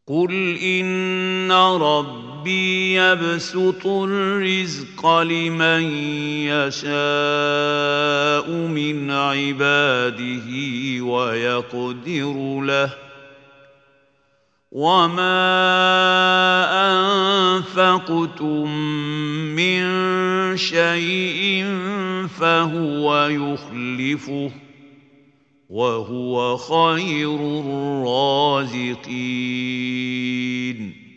قل إن ربي يبسط الرزق لمن يشاء من عباده ويقدر له وما أنفقتم من شيء فهو يخلفه وهو خير الرازقين